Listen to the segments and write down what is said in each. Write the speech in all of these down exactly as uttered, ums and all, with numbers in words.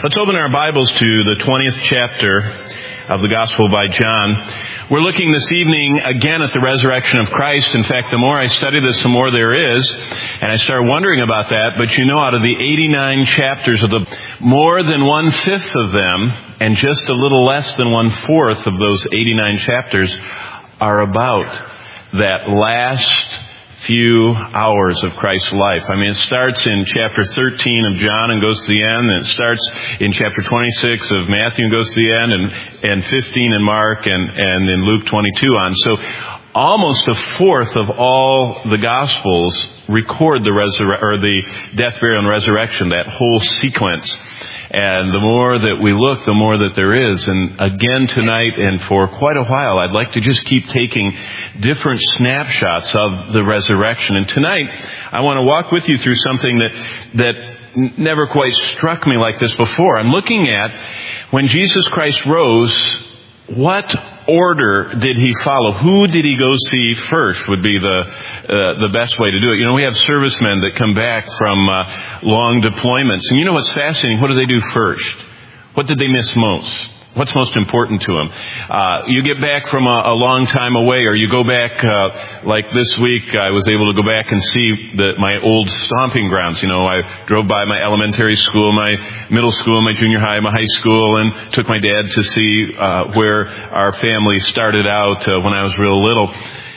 Let's open our Bibles to the twentieth chapter of the Gospel by John. We're looking this evening again at the resurrection of Christ. In fact, the more I study this, the more there is. And I start wondering about that. But you know, out of the eighty-nine chapters of the, more than one-fifth of them, and just a little less than one-fourth of those eighty-nine chapters are about that last few hours of Christ's life. I mean, it starts in chapter thirteen of John and goes to the end, and it starts in chapter twenty-six of Matthew and goes to the end, and, and fifteen in Mark, and, and in Luke twenty-two on. So almost a fourth of all the Gospels record the resur- or the death, burial, and resurrection, that whole sequence. And the more that we look, the more that there is. And again tonight and for quite a while, I'd like to just keep taking different snapshots of the resurrection. And tonight, I want to walk with you through something that that never quite struck me like this before. I'm looking at when Jesus Christ rose, what order did he follow? Who did he go see first would be the uh, the best way to do it. You know, we have servicemen that come back from uh, long deployments. And you know what's fascinating? What do they do first? What did they miss most? What's most important to them? Uh, you get back from a, a long time away, or you go back, uh, like this week, I was able to go back and see the, my old stomping grounds. You know, I drove by my elementary school, my middle school, my junior high, my high school, and took my dad to see uh, where our family started out uh, when I was real little.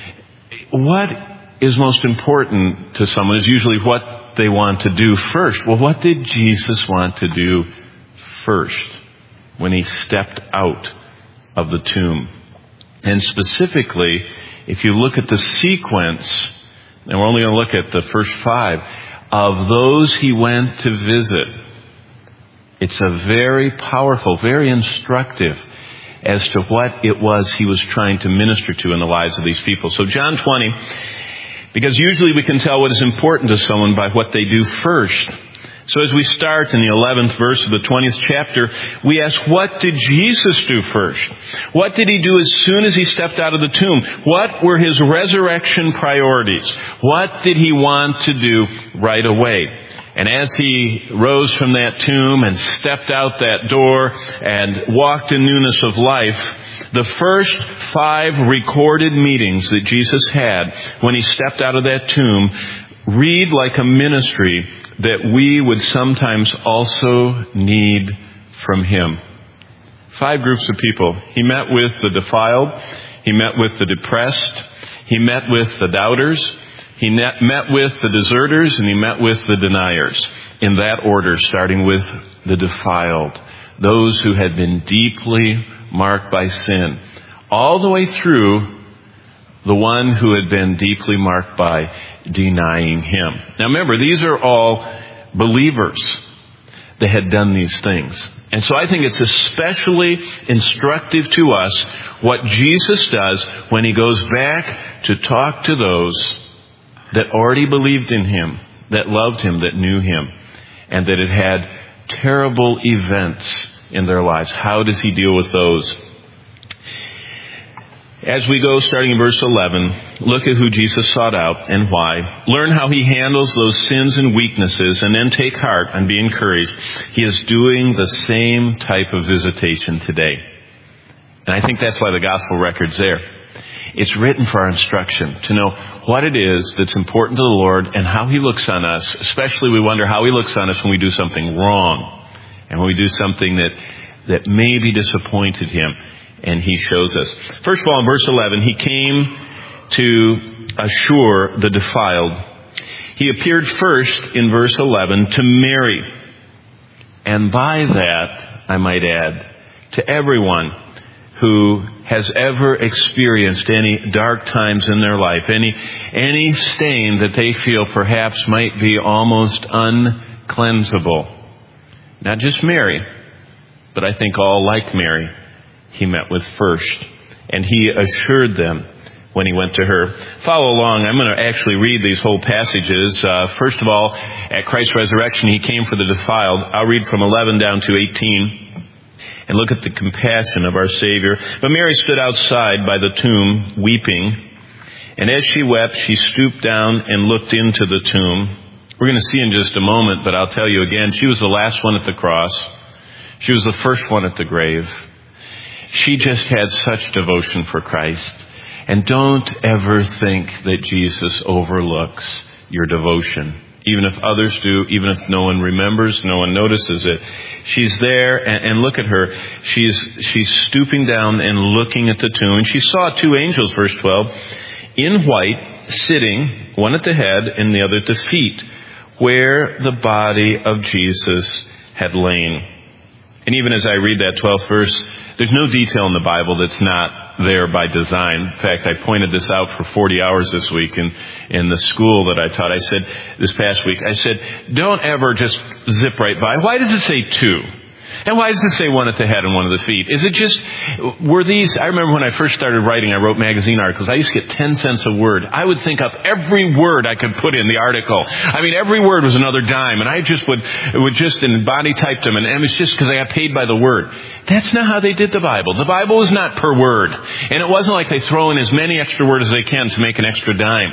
What is most important to someone is usually what they want to do first. Well, what did Jesus want to do first when he stepped out of the tomb? And specifically, if you look at the sequence, and we're only going to look at the first five, of those he went to visit, it's a very powerful, very instructive as to what it was he was trying to minister to in the lives of these people. So John twenty, because usually we can tell what is important to someone by what they do first. So as we start in the eleventh verse of the twentieth chapter, we ask, what did Jesus do first? What did he do as soon as he stepped out of the tomb? What were his resurrection priorities? What did he want to do right away? And as he rose from that tomb and stepped out that door and walked in newness of life, the first five recorded meetings that Jesus had when he stepped out of that tomb read like a ministry that we would sometimes also need from him. Five groups of people. He met with the defiled. He met with the depressed. He met with the doubters. He met with the deserters, and he met with the deniers. In that order, starting with the defiled. Those who had been deeply marked by sin. All the way through the one who had been deeply marked by denying him. Now remember, these are all believers that had done these things. And so I think it's especially instructive to us what Jesus does when he goes back to talk to those that already believed in him, that loved him, that knew him, and that had had terrible events in their lives. How does he deal with those? As we go, starting in verse eleven, look at who Jesus sought out and why. Learn how he handles those sins and weaknesses, and then take heart and be encouraged. He is doing the same type of visitation today. And I think that's why the gospel record's there. It's written for our instruction, to know what it is that's important to the Lord and how he looks on us. Especially we wonder how he looks on us when we do something wrong and when we do something that, that maybe disappointed him. And he shows us. First of all, in verse eleven, he came to assure the defiled. He appeared first in verse eleven to Mary. And by that, I might add, to everyone who has ever experienced any dark times in their life, any, any stain that they feel perhaps might be almost uncleansable. Not just Mary, but I think all like Mary. He met with first, and he assured them when he went to her. Follow along. I'm going to actually read these whole passages. Uh, first of all, at Christ's resurrection, he came for the defiled. I'll read from eleven down to eighteen and look at the compassion of our Savior. But Mary stood outside by the tomb, weeping. And as she wept, she stooped down and looked into the tomb. We're going to see in just a moment, but I'll tell you again, she was the last one at the cross. She was the first one at the grave. She just had such devotion for Christ. And don't ever think that Jesus overlooks your devotion. Even if others do, even if no one remembers, no one notices it. She's there, and, and look at her. She's, she's stooping down and looking at the tomb. And she saw two angels, verse twelve, in white, sitting, one at the head and the other at the feet, where the body of Jesus had lain. And even as I read that twelfth verse, there's no detail in the Bible that's not there by design. In fact, I pointed this out for forty hours this week in, in the school that I taught. I said, this past week, I said, don't ever just zip right by. Why does it say two? And why does it say one at the head and one at the feet? Is it just, were these, I remember when I first started writing, I wrote magazine articles. I used to get ten cents a word. I would think up every word I could put in the article. I mean, every word was another dime. And I just would, would just, and body typed them. And it was just because I got paid by the word. That's not how they did the Bible. The Bible was not per word. And it wasn't like they throw in as many extra words as they can to make an extra dime.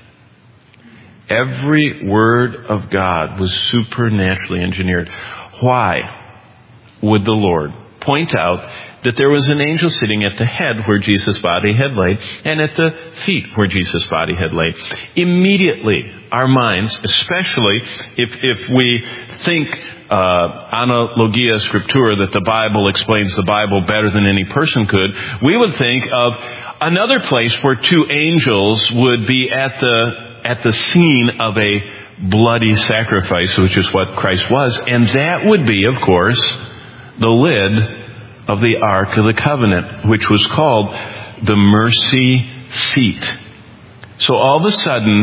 Every word of God was supernaturally engineered. Why would the Lord point out that there was an angel sitting at the head where Jesus' body had laid and at the feet where Jesus' body had laid? Immediately, our minds, especially if, if we think uh, analogia scriptura, that the Bible explains the Bible better than any person could, we would think of another place where two angels would be at the at the scene of a bloody sacrifice, which is what Christ was. And that would be, of course, the lid of the Ark of the Covenant, which was called the mercy seat. So all of a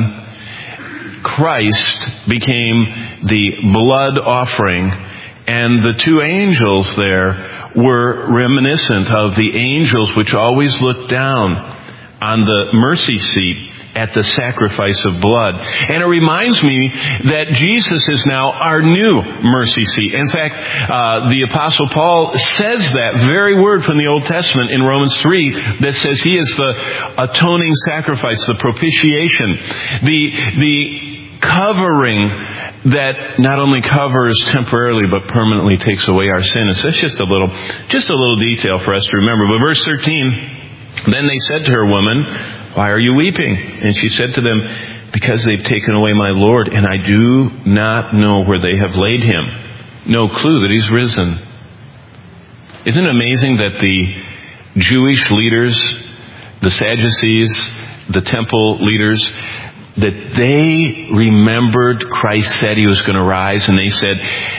sudden, Christ became the blood offering, and the two angels there were reminiscent of the angels which always looked down on the mercy seat at the sacrifice of blood. And it reminds me that Jesus is now our new mercy seat. In fact, uh, the Apostle Paul says that very word from the Old Testament in Romans three that says he is the atoning sacrifice, the propitiation, the, the covering that not only covers temporarily but permanently takes away our sin. So it's just a little, just a little detail for us to remember. But verse thirteen, then they said to her, woman, why are you weeping? And she said to them, because they've taken away my Lord, and I do not know where they have laid him. No clue that he's risen. Isn't it amazing that the Jewish leaders, the Sadducees, the temple leaders, that they remembered Christ said he was going to rise, and they said,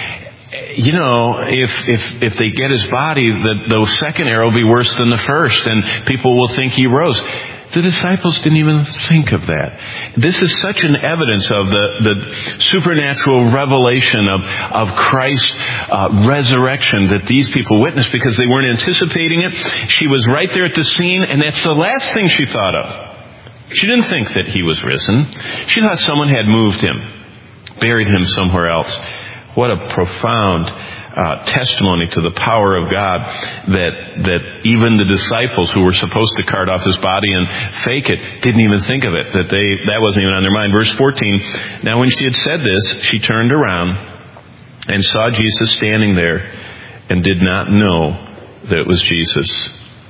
you know, if if if they get his body, the, the second arrow will be worse than the first, and people will think he rose. The disciples didn't even think of that. This is such an evidence of the, the supernatural revelation of, of Christ's uh, resurrection that these people witnessed because they weren't anticipating it. She was right there at the scene, and that's the last thing she thought of. She didn't think that he was risen. She thought someone had moved him, buried him somewhere else. What a profound uh, testimony to the power of God that that even the disciples who were supposed to cart off his body and fake it didn't even think of it, that they that wasn't even on their mind. Verse fourteen, now when she had said this, she turned around and saw Jesus standing there and did not know that it was Jesus.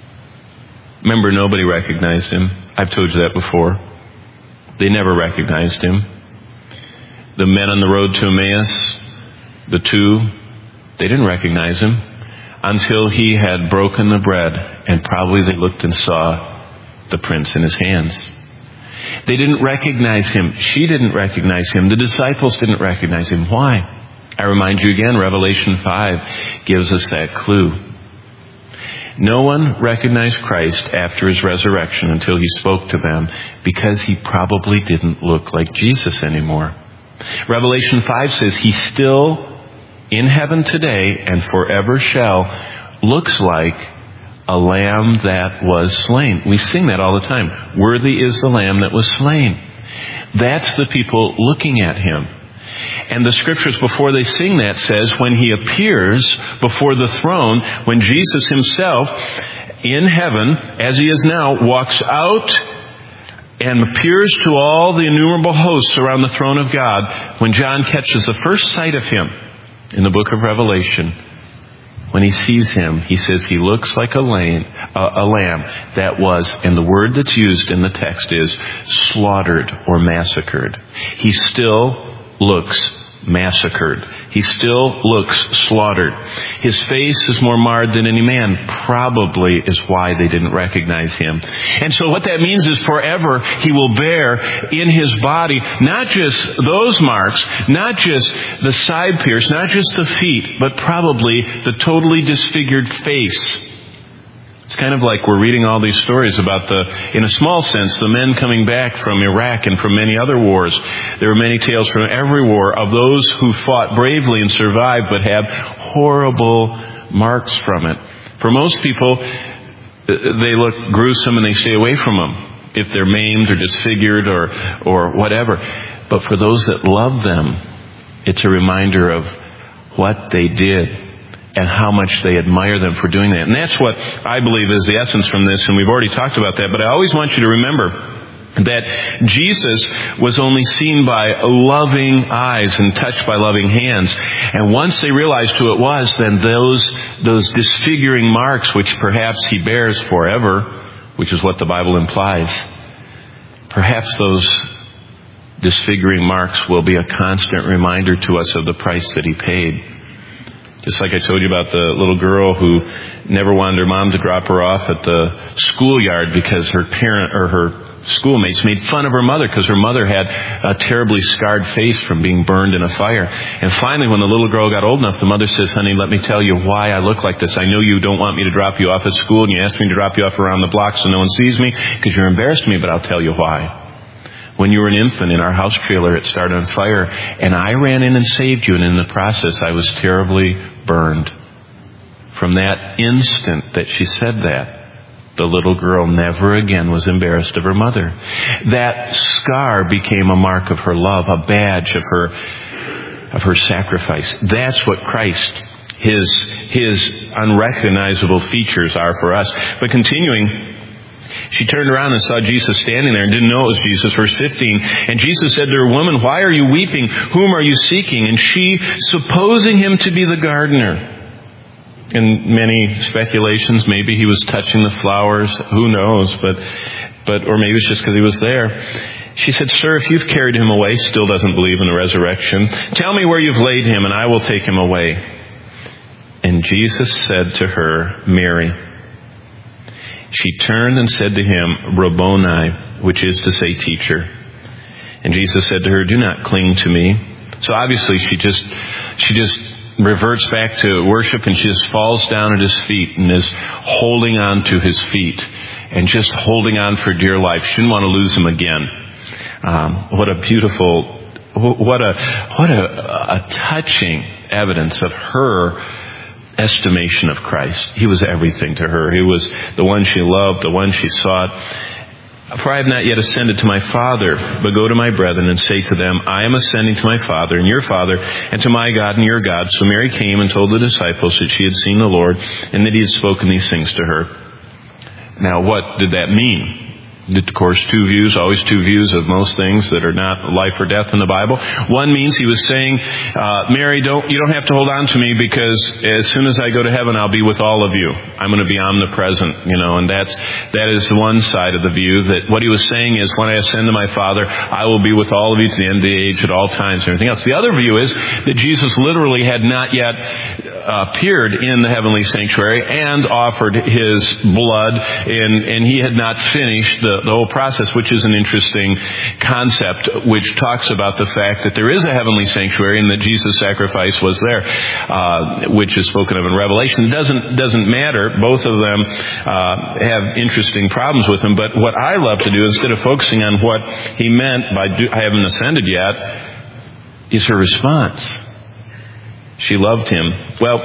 Remember, nobody recognized him. I've told you that before. They never recognized him. The men on the road to Emmaus, the two, they didn't recognize him until he had broken the bread, and probably they looked and saw the prints in his hands. They didn't recognize him. She didn't recognize him. The disciples didn't recognize him. Why? I remind you again, Revelation five gives us that clue. No one recognized Christ after his resurrection until he spoke to them, because he probably didn't look like Jesus anymore. Revelation five says he still in heaven today and forever shall looks like a lamb that was slain. We sing that all the time. Worthy is the lamb that was slain. That's the people looking at him. And the scriptures before they sing that says when he appears before the throne, when Jesus himself in heaven, as he is now, walks out and appears to all the innumerable hosts around the throne of God, when John catches the first sight of him in the book of Revelation, when he sees him, he says he looks like a lamb, uh, a lamb that was, and the word that's used in the text is slaughtered or massacred. He still looks massacred. He still looks slaughtered. His face is more marred than any man, probably is why they didn't recognize him. And so what that means is forever he will bear in his body not just those marks, not just the side pierce, not just the feet, but probably the totally disfigured face. It's kind of like we're reading all these stories about the, in a small sense, the men coming back from Iraq and from many other wars. There are many tales from every war of those who fought bravely and survived but have horrible marks from it. For most people, they look gruesome and they stay away from them if they're maimed or disfigured or, or whatever. But for those that love them, it's a reminder of what they did and how much they admire them for doing that. And that's what I believe is the essence from this, and we've already talked about that. But I always want you to remember that Jesus was only seen by loving eyes and touched by loving hands. And once they realized who it was, then those those disfiguring marks, which perhaps he bears forever, which is what the Bible implies, perhaps those disfiguring marks will be a constant reminder to us of the price that he paid. Just like I told you about the little girl who never wanted her mom to drop her off at the schoolyard because her parent or her schoolmates made fun of her mother because her mother had a terribly scarred face from being burned in a fire. And finally, when the little girl got old enough, the mother says, "Honey, let me tell you why I look like this. I know you don't want me to drop you off at school, and you asked me to drop you off around the block so no one sees me because you're embarrassed me, but I'll tell you why. When you were an infant in our house trailer, it started on fire, and I ran in and saved you, and in the process, I was terribly burned." From that instant that she said that, the little girl never again was embarrassed of her mother. That scar became a mark of her love, a badge of her of her sacrifice. That's what Christ, his his unrecognizable features are for us. But continuing, she turned around and saw Jesus standing there and didn't know it was Jesus. Verse fifteen, and Jesus said to her, "Woman, why are you weeping? Whom are you seeking?" And she, supposing him to be the gardener. And many speculations, maybe he was touching the flowers, who knows, but, but, or maybe it's just because he was there. She said, "Sir, if you've carried him away," still doesn't believe in the resurrection, "tell me where you've laid him and I will take him away." And Jesus said to her, "Mary." She turned and said to him, "Rabboni," which is to say, teacher. And Jesus said to her, "Do not cling to me." So obviously she just, she just reverts back to worship and she just falls down at his feet and is holding on to his feet and just holding on for dear life. She didn't want to lose him again. Um, what a beautiful, what a, what a, a touching evidence of her estimation of Christ. He was everything to her. He was the one she loved, the one she sought. "For I have not yet ascended to my Father, but go to my brethren and say to them, I am ascending to my Father and your Father, and to my God and your God." So Mary came and told the disciples that she had seen the Lord and that he had spoken these things to her. Now, what did that mean? Of course, two views, always two views of most things that are not life or death in the Bible. One means he was saying, uh, Mary, don't you don't have to hold on to me because as soon as I go to heaven, I'll be with all of you. I'm going to be omnipresent, you know, and that's that is one side of the view. That what he was saying is, when I ascend to my Father, I will be with all of you to the end of the age at all times and everything else. The other view is that Jesus literally had not yet appeared in the heavenly sanctuary and offered his blood, and, and he had not finished the The, the whole process, which is an interesting concept, which talks about the fact that there is a heavenly sanctuary and that Jesus' sacrifice was there, uh, which is spoken of in Revelation. It doesn't doesn't matter. Both of them uh, have interesting problems with them. But what I love to do, instead of focusing on what he meant by do, "I haven't ascended yet," is her response. She loved him. Well,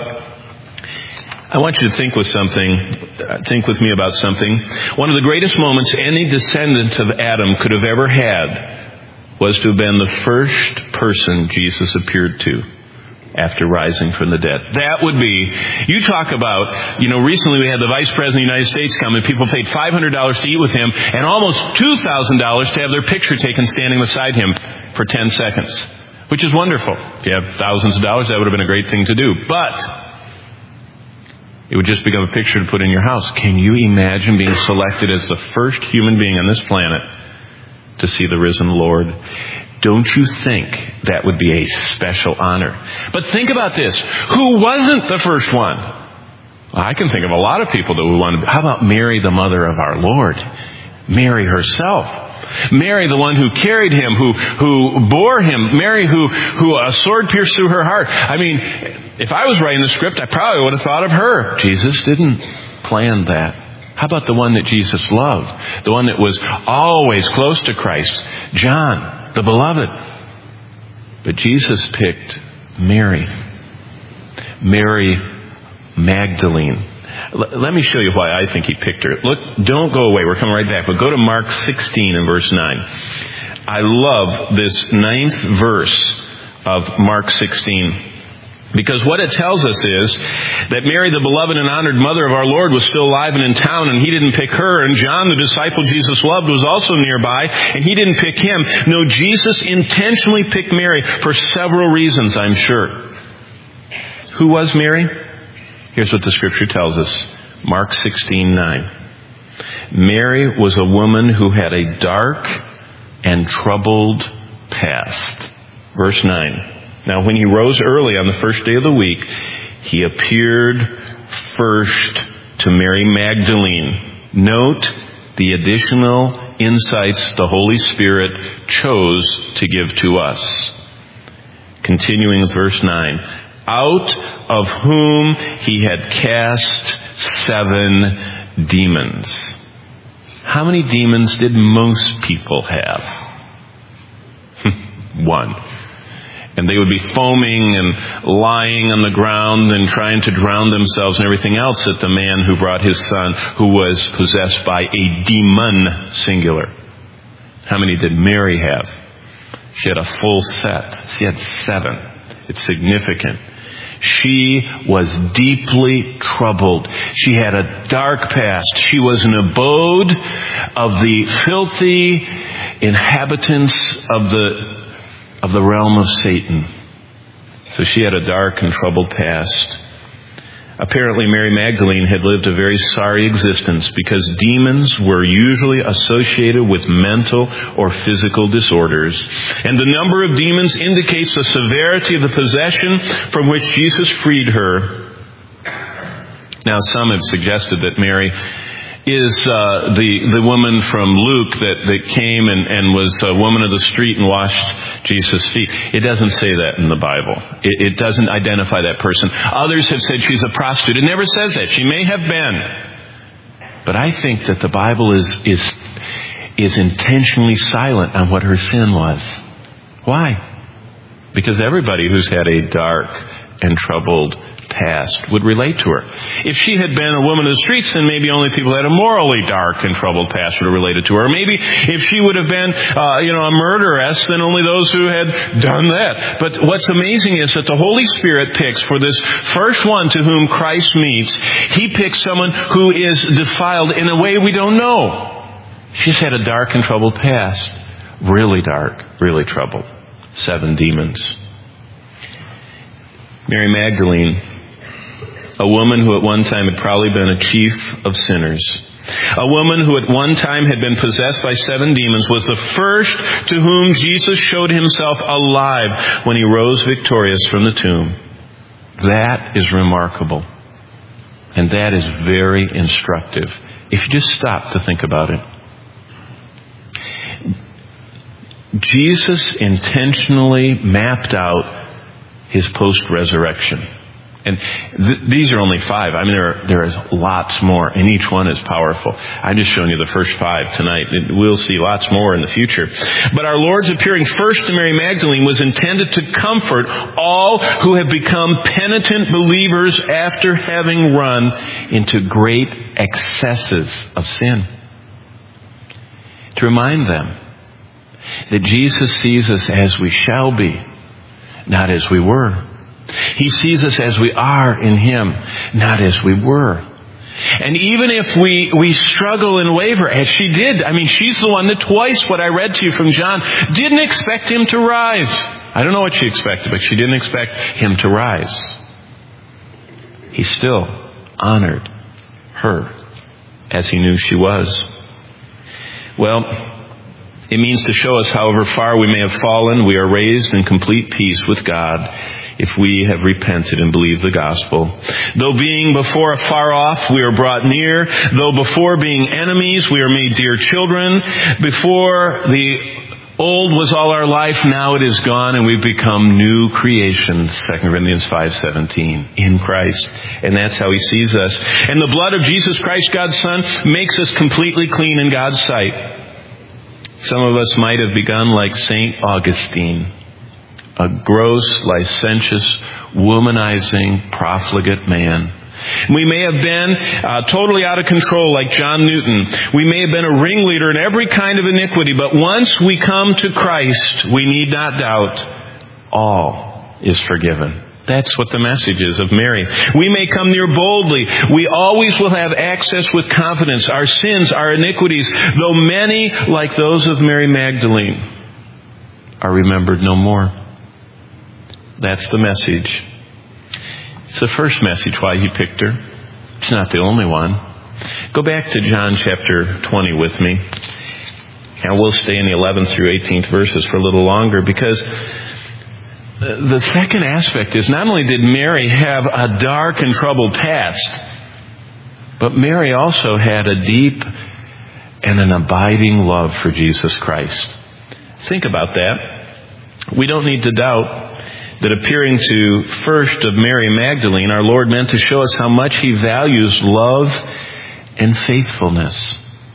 I want you to think with something, think with me about something. One of the greatest moments any descendant of Adam could have ever had was to have been the first person Jesus appeared to after rising from the dead. That would be, you talk about, you know, recently we had the Vice President of the United States come and people paid five hundred dollars to eat with him and almost two thousand dollars to have their picture taken standing beside him for ten seconds, which is wonderful. If you have thousands of dollars, that would have been a great thing to do. But It would just become a picture to put in your house. Can you imagine being selected as the first human being on this planet to see the risen Lord? Don't you think that would be a special honor? But think about this. Who wasn't the first one? Well, I can think of a lot of people that we want to be. How about Mary, the mother of our Lord? Mary herself. Mary, the one who carried him, who who bore him. Mary, who who a sword pierced through her heart. I mean, if I was writing the script, I probably would have thought of her. Jesus didn't plan that. How about the one that Jesus loved? The one that was always close to Christ? John, the beloved. But Jesus picked Mary. Mary Magdalene. L- let me show you why I think he picked her. Look, don't go away. We're coming right back. But go to Mark sixteen and verse nine. I love this ninth verse of Mark sixteen. Because what it tells us is that Mary, the beloved and honored mother of our Lord, was still alive and in town, and he didn't pick her. And John, the disciple Jesus loved, was also nearby, and he didn't pick him. No, Jesus intentionally picked Mary for several reasons, I'm sure. Who was Mary? Here's what the scripture tells us. Mark sixteen nine. Mary was a woman who had a dark and troubled past. Verse nine. Now, when he rose early on the first day of the week, he appeared first to Mary Magdalene. Note the additional insights the Holy Spirit chose to give to us. Continuing with verse nine. Out of whom he had cast seven demons. How many demons did most people have? One. And they would be foaming and lying on the ground and trying to drown themselves and everything else at the man who brought his son, who was possessed by a demon, singular. How many did Mary have? She had a full set. She had seven. It's significant. She was deeply troubled. She had a dark past. She was an abode of the filthy inhabitants of the of the realm of Satan. So she had a dark and troubled past. Apparently, Mary Magdalene had lived a very sorry existence because demons were usually associated with mental or physical disorders. And the number of demons indicates the severity of the possession from which Jesus freed her. Now, some have suggested that Mary is uh, the the woman from Luke that, that came and, and was a woman of the street and washed Jesus' feet. It doesn't say that in the Bible. It, it doesn't identify that person. Others have said she's a prostitute. It never says that. She may have been. But I think that the Bible is is is intentionally silent on what her sin was. Why? Because everybody who's had a dark and troubled past would relate to her. If she had been a woman of the streets, then maybe only people who had a morally dark and troubled past would have related to her. Or maybe if she would have been, uh, you know, a murderess, then only those who had done that. But what's amazing is that the Holy Spirit picks for this first one to whom Christ meets, he picks someone who is defiled in a way we don't know. She's had a dark and troubled past. Really dark, really troubled. Seven demons. Mary Magdalene, a woman who at one time had probably been a chief of sinners. A woman who at one time had been possessed by seven demons was the first to whom Jesus showed himself alive when he rose victorious from the tomb. That is remarkable. And that is very instructive. If you just stop to think about it. Jesus intentionally mapped out his post-resurrection. And th- these are only five. I mean, there are, there is lots more, and each one is powerful. I'm just showing you the first five tonight. We'll see lots more in the future. But our Lord's appearing first to Mary Magdalene was intended to comfort all who have become penitent believers after having run into great excesses of sin. To remind them that Jesus sees us as we shall be, not as we were. He sees us as we are in Him, not as we were. And even if we, we struggle and waver, as she did, I mean, she's the one that twice, what I read to you from John, didn't expect Him to rise. I don't know what she expected, but she didn't expect Him to rise. He still honored her as he knew she was. Well, it means to show us, however far we may have fallen, we are raised in complete peace with God if we have repented and believed the gospel. Though being before afar off, we are brought near. Though before being enemies, we are made dear children. Before the old was all our life, now it is gone, and we've become new creations, Second Corinthians five seventeen, in Christ. And that's how he sees us. And the blood of Jesus Christ, God's Son, makes us completely clean in God's sight. Some of us might have begun like Saint Augustine, a gross, licentious, womanizing, profligate man. We may have been uh, totally out of control like John Newton. We may have been a ringleader in every kind of iniquity, but once we come to Christ, we need not doubt all is forgiven. That's what the message is of Mary. We may come near boldly. We always will have access with confidence. Our sins, our iniquities, though many, like those of Mary Magdalene, are remembered no more. That's the message. It's the first message why he picked her. It's not the only one. Go back to John chapter twenty with me. And we'll stay in the eleventh through eighteenth verses for a little longer, because the second aspect is not only did Mary have a dark and troubled past, but Mary also had a deep and an abiding love for Jesus Christ. Think about that. We don't need to doubt that appearing to first of Mary Magdalene, our Lord meant to show us how much he values love and faithfulness.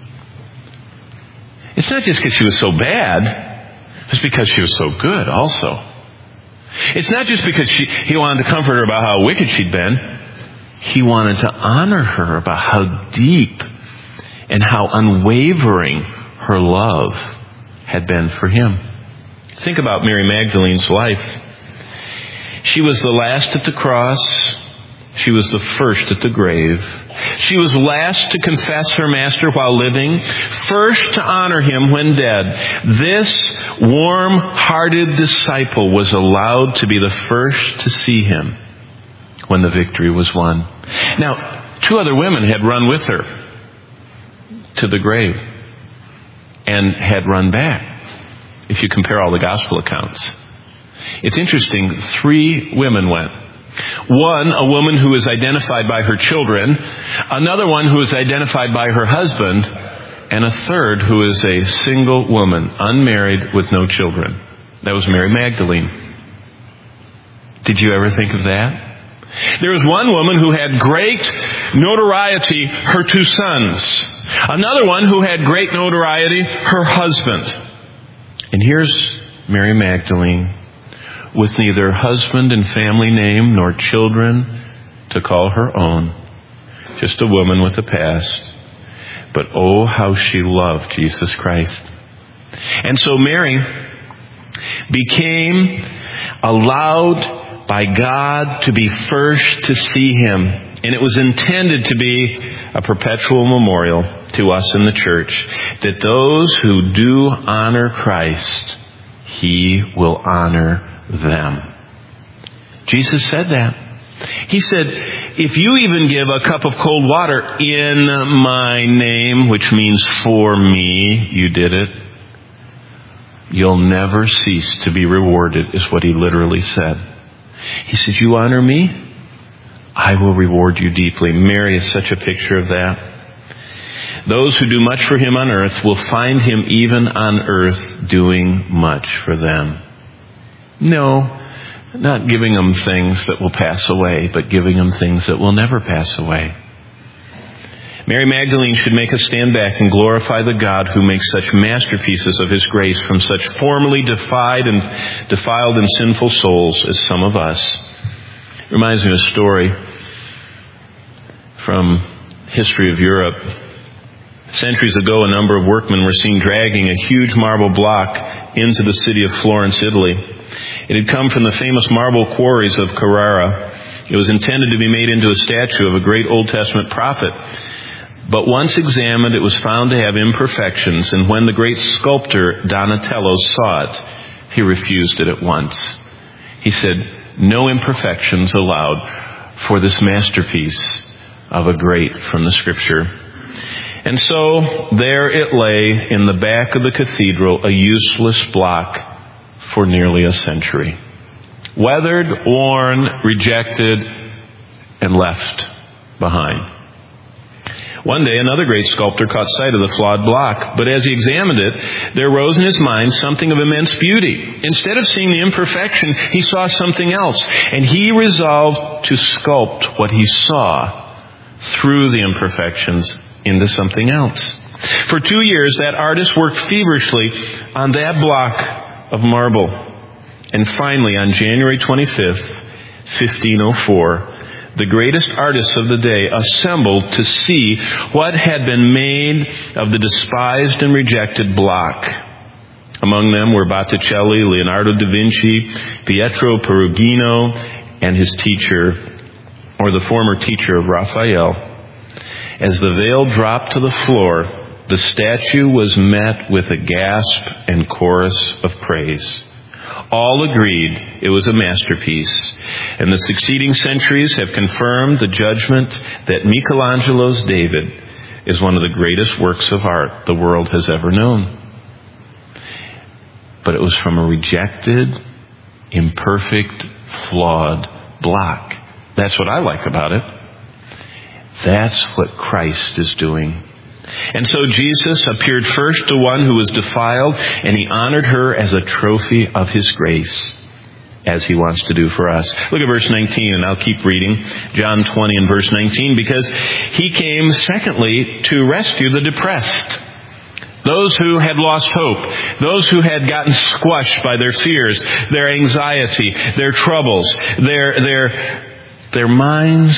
It's not just because she was so bad, it's because she was so good also. It's not just because she, he wanted to comfort her about how wicked she'd been. He wanted to honor her about how deep and how unwavering her love had been for him. Think about Mary Magdalene's life. She was the last at the cross. She was the first at the grave. She was last to confess her master while living, first to honor him when dead. This warm-hearted disciple was allowed to be the first to see him when the victory was won. Now, two other women had run with her to the grave and had run back, if you compare all the gospel accounts. It's interesting, three women went. One, a woman who is identified by her children. Another one who is identified by her husband. And a third who is a single woman, unmarried with no children. That was Mary Magdalene. Did you ever think of that? There was one woman who had great notoriety, her two sons. Another one who had great notoriety, her husband. And here's Mary Magdalene, with neither husband and family name nor children to call her own. Just a woman with a past. But oh, how she loved Jesus Christ. And so Mary became allowed by God to be first to see him. And it was intended to be a perpetual memorial to us in the church, that those who do honor Christ, he will honor them. Jesus said that. He said, if you even give a cup of cold water in my name, which means for me, you did it, you'll never cease to be rewarded, is what he literally said. He said, you honor me, I will reward you deeply. Mary is such a picture of that. Those who do much for him on earth will find him even on earth doing much for them. No, not giving them things that will pass away, but giving them things that will never pass away. Mary Magdalene should make us stand back and glorify the God who makes such masterpieces of his grace from such formerly defied and defiled and sinful souls as some of us. It reminds me of a story from history of Europe. Centuries ago, a number of workmen were seen dragging a huge marble block into the city of Florence, Italy. It had come from the famous marble quarries of Carrara. It was intended to be made into a statue of a great Old Testament prophet. But once examined, it was found to have imperfections, and when the great sculptor Donatello saw it, he refused it at once. He said, no imperfections allowed for this masterpiece of a great from the Scripture. And so there it lay in the back of the cathedral, a useless block for nearly a century. Weathered, worn, rejected, and left behind. One day, another great sculptor caught sight of the flawed block, but as he examined it, there rose in his mind something of immense beauty. Instead of seeing the imperfection, he saw something else, and he resolved to sculpt what he saw through the imperfections into something else. For two years, that artist worked feverishly on that block of marble. And finally, on January twenty-fifth, fifteen oh four, the greatest artists of the day assembled to see what had been made of the despised and rejected block. Among them were Botticelli, Leonardo da Vinci, Pietro Perugino, and his teacher, or the former teacher of Raphael. As the veil dropped to the floor, the statue was met with a gasp and chorus of praise. All agreed it was a masterpiece, and the succeeding centuries have confirmed the judgment that Michelangelo's David is one of the greatest works of art the world has ever known. But it was from a rejected, imperfect, flawed block. That's what I like about it. That's what Christ is doing. And so Jesus appeared first to one who was defiled, and he honored her as a trophy of his grace, as he wants to do for us. Look at verse nineteen, and I'll keep reading. John twenty and verse nineteen, because he came, secondly, to rescue the depressed. Those who had lost hope. Those who had gotten squashed by their fears, their anxiety, their troubles, their, their, their minds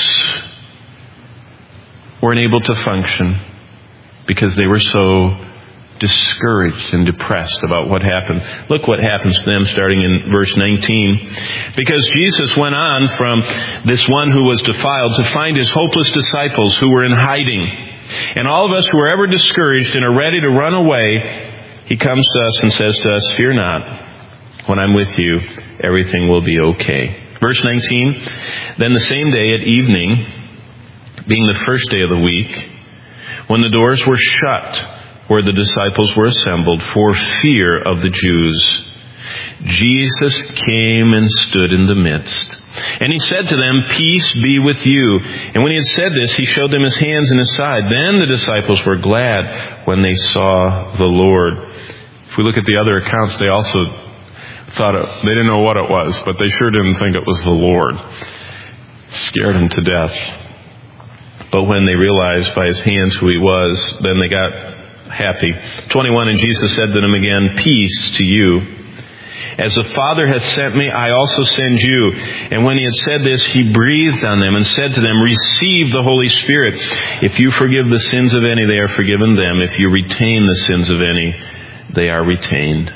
weren't able to function because they were so discouraged and depressed about what happened. Look what happens to them starting in verse nineteen. Because Jesus went on from this one who was defiled to find his hopeless disciples who were in hiding. And all of us who are ever discouraged and are ready to run away, he comes to us and says to us, "Fear not. When I'm with you, everything will be okay." Verse nineteen, then the same day at evening, being the first day of the week, when the doors were shut where the disciples were assembled for fear of the Jews, Jesus came and stood in the midst. And he said to them, "Peace be with you." And when he had said this, he showed them his hands and his side. Then the disciples were glad when they saw the Lord. If we look at the other accounts, they also thought it, they didn't know what it was, but they sure didn't think it was the Lord. It scared them to death. But when they realized by his hands who he was, then they got happy. twenty-one, and Jesus said to them again, "Peace to you. As the Father hath sent me, I also send you." And when he had said this, he breathed on them and said to them, "Receive the Holy Spirit. If you forgive the sins of any, they are forgiven them. If you retain the sins of any, they are retained."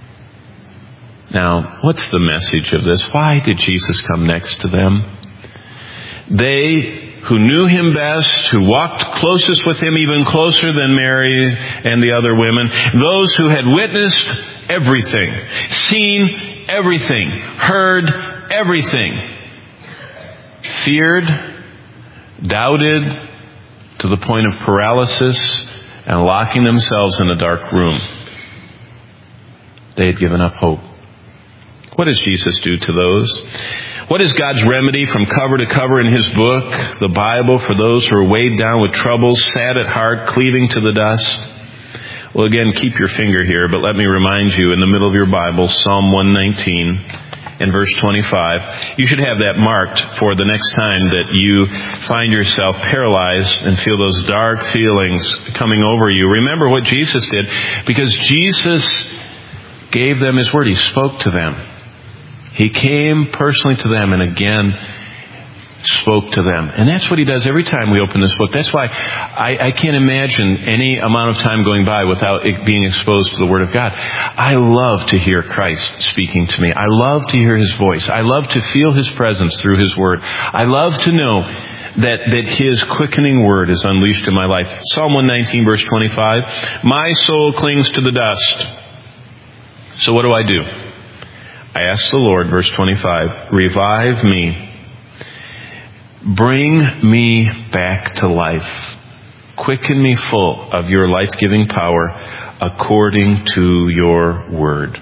Now, what's the message of this? Why did Jesus come next to them? They who knew him best, who walked closest with him, even closer than Mary and the other women, those who had witnessed everything, seen everything, heard everything, feared, doubted to the point of paralysis and locking themselves in a dark room. They had given up hope. What does Jesus do to those? What is God's remedy from cover to cover in his book, the Bible, for those who are weighed down with troubles, sad at heart, cleaving to the dust? Well, again, keep your finger here, but let me remind you, in the middle of your Bible, Psalm one nineteen and verse twenty-five. You should have that marked for the next time that you find yourself paralyzed and feel those dark feelings coming over you. Remember what Jesus did, because Jesus gave them his word. He spoke to them. He came personally to them and again spoke to them. And that's what he does every time we open this book. That's why I, I can't imagine any amount of time going by without it being exposed to the Word of God. I love to hear Christ speaking to me. I love to hear his voice. I love to feel his presence through his Word. I love to know that, that his quickening Word is unleashed in my life. Psalm one nineteen verse twenty-five. My soul clings to the dust. So what do I do? I ask the Lord, verse twenty-five, revive me. Bring me back to life. Quicken me full of your life-giving power according to your word.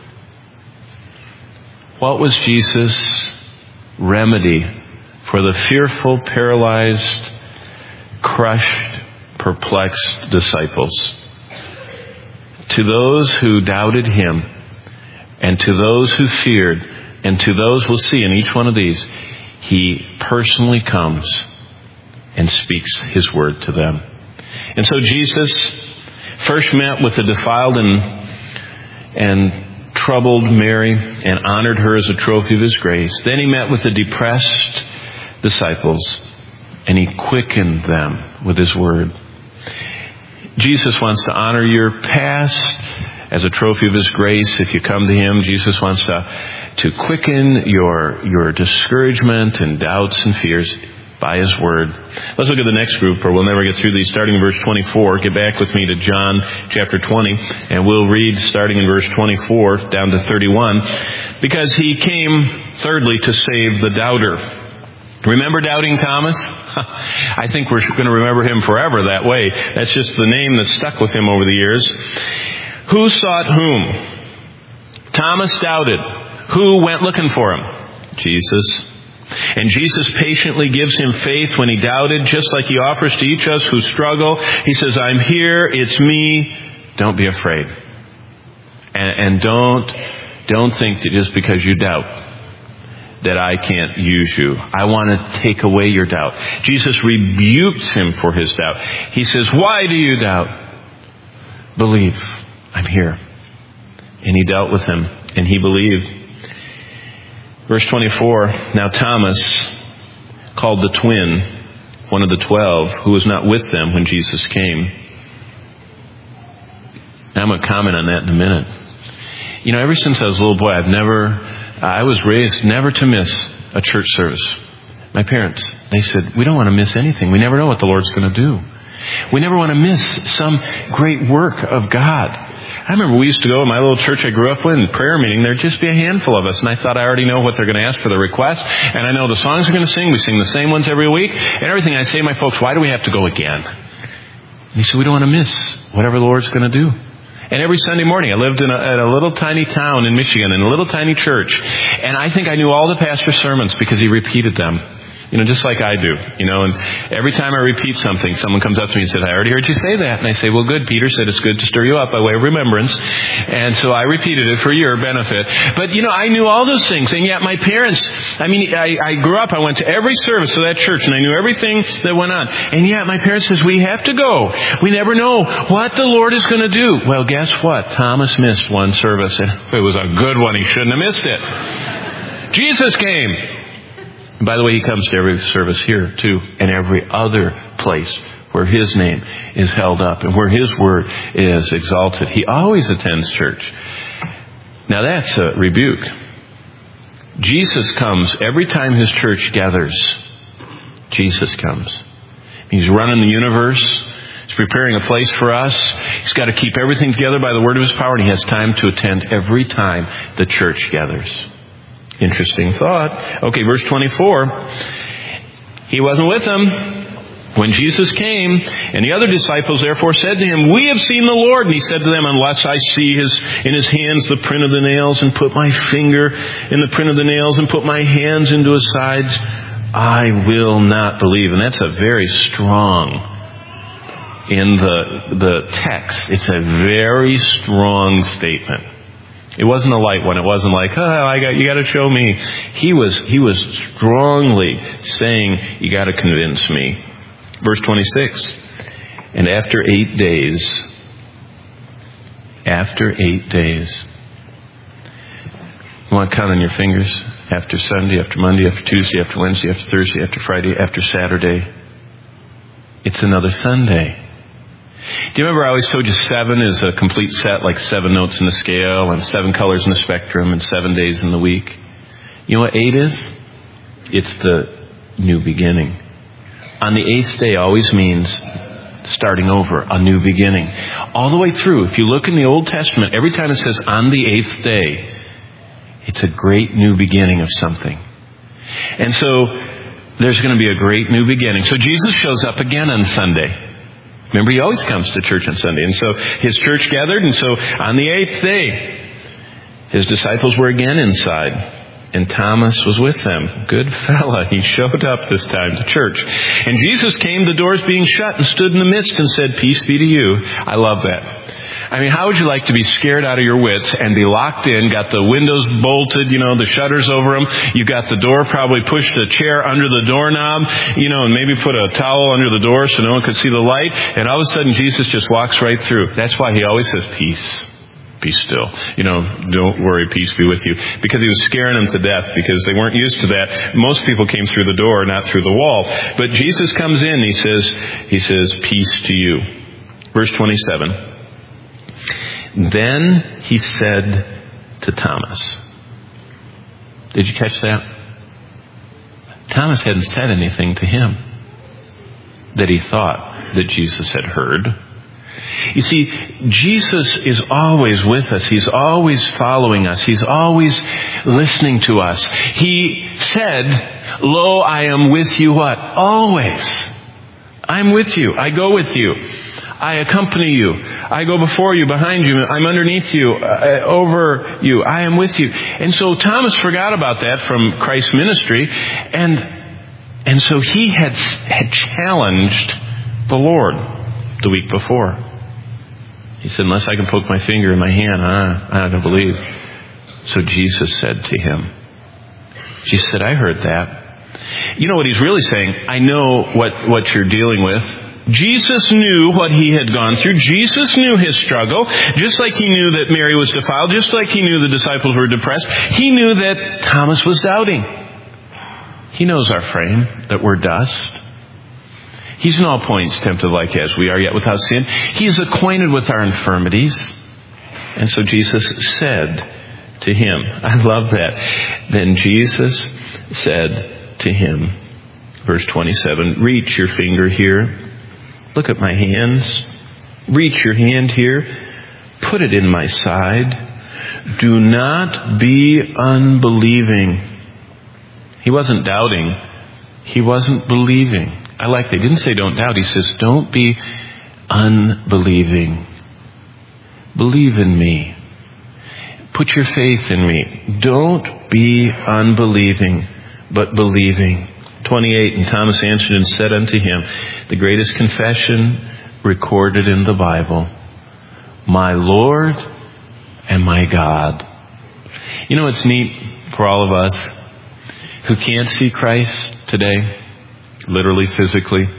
What was Jesus' remedy for the fearful, paralyzed, crushed, perplexed disciples? To those who doubted him, and to those who feared, and to those we'll see in each one of these, he personally comes and speaks his word to them. And so Jesus first met with the defiled and, and troubled Mary and honored her as a trophy of his grace. Then he met with the depressed disciples and he quickened them with his word. Jesus wants to honor your past as a trophy of his grace. If you come to him, Jesus wants to, to quicken your, your discouragement and doubts and fears by his word. Let's look at the next group, or we'll never get through these. Starting in verse twenty-four, get back with me to John chapter twenty, and we'll read starting in verse twenty-four down to thirty-one. Because he came, thirdly, to save the doubter. Remember Doubting Thomas? I think we're going to remember him forever that way. That's just the name that stuck with him over the years. Who sought whom? Thomas doubted. Who went looking for him? Jesus. And Jesus patiently gives him faith when he doubted, just like he offers to each of us who struggle. He says, I'm here, it's me, don't be afraid. And, and don't, don't think that just because you doubt that I can't use you. I want to take away your doubt. Jesus rebukes him for his doubt. He says, why do you doubt? Believe, I'm here. And he dealt with him, and he believed. Verse twenty-four, now Thomas, called the twin, one of the twelve, who was not with them when Jesus came. Now I'm going to comment on that in a minute. You know, ever since I was a little boy, I've never, I was raised never to miss a church service. My parents, they said, we don't want to miss anything. We never know what the Lord's going to do. We never want to miss some great work of God. I remember we used to go in my little church I grew up in, prayer meeting, there'd just be a handful of us. And I thought I already know what they're going to ask for the request. And I know the songs they're going to sing. We sing the same ones every week. And everything I say to my folks, why do we have to go again? And he said, we don't want to miss whatever the Lord's going to do. And every Sunday morning, I lived in a, at a little tiny town in Michigan, in a little tiny church. And I think I knew all the pastor's sermons because he repeated them. You know, just like I do, you know, and every time I repeat something, someone comes up to me and says, I already heard you say that. And I say, well, good. Peter said it's good to stir you up by way of remembrance. And so I repeated it for your benefit. But, you know, I knew all those things. And yet my parents, I mean, I, I grew up, I went to every service of that church and I knew everything that went on. And yet my parents says, we have to go. We never know what the Lord is going to do. Well, guess what? Thomas missed one service and it was a good one. He shouldn't have missed it. Jesus came. And by the way, he comes to every service here, too, and every other place where his name is held up and where his word is exalted. He always attends church. Now, that's a rebuke. Jesus comes every time his church gathers. Jesus comes. He's running the universe. He's preparing a place for us. He's got to keep everything together by the word of his power, and he has time to attend every time the church gathers. Interesting thought. Okay, verse twenty-four. He wasn't with them when Jesus came, and the other disciples therefore said to him, we have seen the Lord. And he said to them, unless I see his in his hands the print of the nails, and put my finger in the print of the nails, and put my hands into his sides, I will not believe. And that's a very strong in the the text. It's a very strong statement. It wasn't a light one. It wasn't like, oh, I got, you got to show me. He was, he was strongly saying, you got to convince me. Verse twenty-six. And after eight days, after eight days, you want to count on your fingers? After Sunday, after Monday, after Tuesday, after Wednesday, after Thursday, after Friday, after Saturday, it's another Sunday. Do you remember I always told you seven is a complete set, like seven notes in the scale and seven colors in the spectrum and seven days in the week? You know what eight is? It's the new beginning. On the eighth day always means starting over, a new beginning. All the way through, if you look in the Old Testament, every time it says on the eighth day, it's a great new beginning of something. And so there's going to be a great new beginning. So Jesus shows up again on Sunday. Remember, he always comes to church on Sunday. And so his church gathered, and so on the eighth day, his disciples were again inside. And Thomas was with them. Good fella. He showed up this time to church. And Jesus came, the doors being shut, and stood in the midst and said, "Peace be to you." I love that. I mean, how would you like to be scared out of your wits and be locked in, got the windows bolted, you know, the shutters over them, you've got the door, probably pushed a chair under the doorknob, you know, and maybe put a towel under the door so no one could see the light, and all of a sudden Jesus just walks right through. That's why he always says, "Peace. Be still. You know, don't worry, peace be with you." Because he was scaring them to death because they weren't used to that. Most people came through the door, not through the wall. But Jesus comes in, he says, he says, "Peace to you." Verse twenty-seven. Then he said to Thomas. Did you catch that? Thomas hadn't said anything to him that he thought that Jesus had heard. You see, Jesus is always with us. He's always following us. He's always listening to us. He said, "Lo, I am with you," what? Always. I'm with you. I go with you. I accompany you. I go before you, behind you. I'm underneath you, uh, over you. I am with you. And so Thomas forgot about that from Christ's ministry. And and so he had, had challenged the Lord the week before. He said, "Unless I can poke my finger in my hand, uh, I don't believe." So Jesus said to him, Jesus said, "I heard that." You know what he's really saying? I know what, what you're dealing with. Jesus knew what he had gone through. Jesus knew his struggle. Just like he knew that Mary was defiled. Just like he knew the disciples were depressed. He knew that Thomas was doubting. He knows our frame, that we're dust. He's in all points tempted like as we are, yet without sin. He is acquainted with our infirmities. And so Jesus said to him, I love that. Then Jesus said to him, verse twenty-seven, "Reach your finger here. Look at my hands. Reach your hand here. Put it in my side. Do not be unbelieving." He wasn't doubting. He wasn't believing. I like that. He didn't say don't doubt. He says don't be unbelieving. Believe in me. Put your faith in me. Don't be unbelieving, but believing. twenty-eight, "And Thomas answered and said unto him," the greatest confession recorded in the Bible, "My Lord and my God." You know what's neat for all of us who can't see Christ today, literally, physically?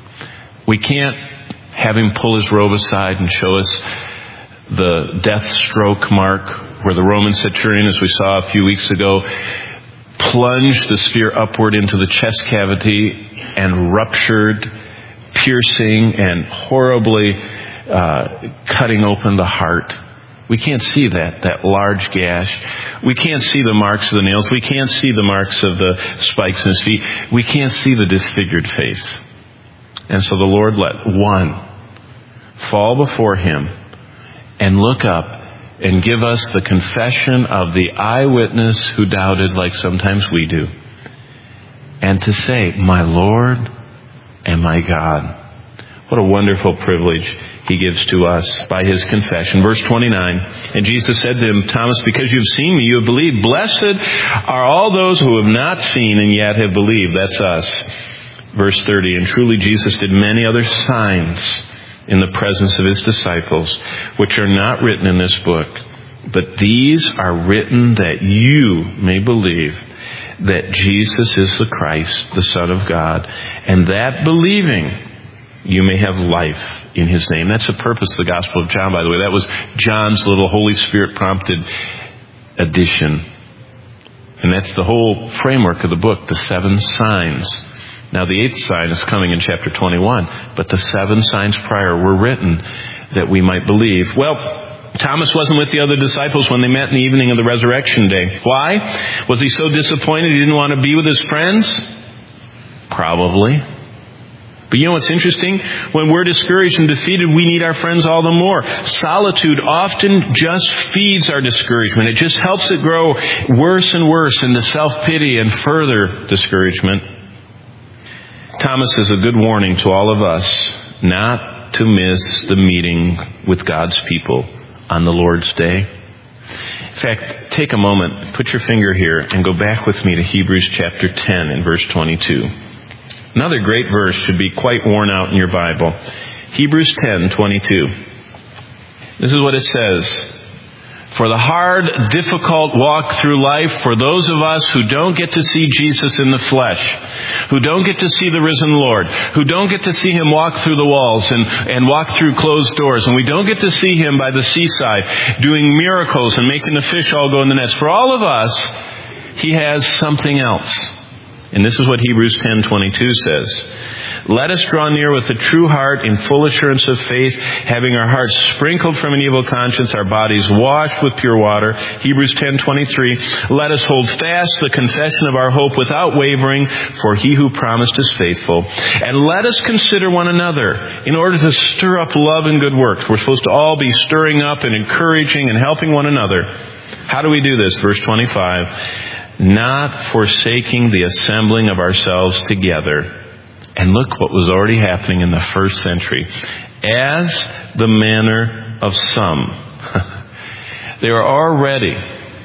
We can't have him pull his robe aside and show us the death stroke mark where the Roman centurion, as we saw a few weeks ago, plunged the spear upward into the chest cavity and ruptured, piercing and horribly uh, cutting open the heart. We can't see that, that large gash. We can't see the marks of the nails. We can't see the marks of the spikes in his feet. We can't see the disfigured face. And so the Lord let one fall before him and look up and give us the confession of the eyewitness who doubted like sometimes we do. And to say, "My Lord and my God." What a wonderful privilege he gives to us by his confession. Verse twenty-nine, "And Jesus said to him, Thomas, because you have seen me, you have believed. Blessed are all those who have not seen and yet have believed." That's us. Verse thirty, "And truly Jesus did many other signs in the presence of his disciples, which are not written in this book. But these are written that you may believe that Jesus is the Christ, the Son of God, and that believing you may have life in his name." That's the purpose of the Gospel of John, by the way. That was John's little Holy Spirit prompted addition. And that's the whole framework of the book, the seven signs. Now the eighth sign is coming in chapter twenty-one, but the seven signs prior were written that we might believe. Well, Thomas wasn't with the other disciples when they met in the evening of the resurrection day. Why? Was he so disappointed he didn't want to be with his friends? Probably. But you know what's interesting? When we're discouraged and defeated, we need our friends all the more. Solitude often just feeds our discouragement. It just helps it grow worse and worse into self-pity and further discouragement. Thomas is a good warning to all of us not to miss the meeting with God's people on the Lord's Day. In fact, take a moment, put your finger here, and go back with me to Hebrews chapter ten and verse twenty-two. Another great verse should be quite worn out in your Bible. Hebrews ten twenty-two. This is what it says. For the hard, difficult walk through life for those of us who don't get to see Jesus in the flesh, who don't get to see the risen Lord, who don't get to see Him walk through the walls and, and walk through closed doors, and we don't get to see Him by the seaside doing miracles and making the fish all go in the nets. For all of us, He has something else. And this is what Hebrews ten twenty-two says. Let us draw near with a true heart in full assurance of faith, having our hearts sprinkled from an evil conscience, our bodies washed with pure water. Hebrews ten twenty-three. Let us hold fast the confession of our hope without wavering, for He who promised is faithful. And let us consider one another in order to stir up love and good works. We're supposed to all be stirring up and encouraging and helping one another. How do we do this? Verse twenty-five. Not forsaking the assembling of ourselves together. And look what was already happening in the first century. As the manner of some. They were already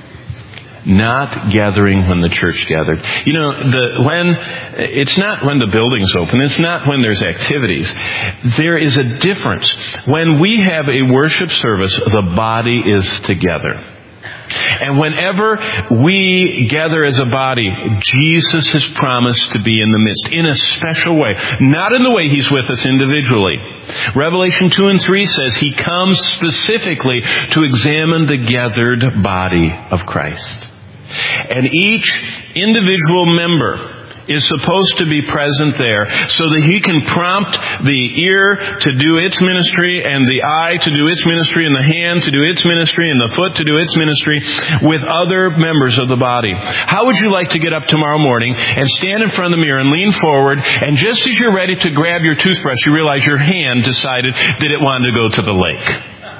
not gathering when the church gathered. You know, the when it's not when the building's open. It's not when there's activities. There is a difference. When we have a worship service, the body is together. And whenever we gather as a body, Jesus has promised to be in the midst in a special way. Not in the way He's with us individually. Revelation two and three says He comes specifically to examine the gathered body of Christ. And each individual member is supposed to be present there so that He can prompt the ear to do its ministry and the eye to do its ministry and the hand to do its ministry and the foot to do its ministry with other members of the body. How would you like to get up tomorrow morning and stand in front of the mirror and lean forward, and just as you're ready to grab your toothbrush, you realize your hand decided that it wanted to go to the lake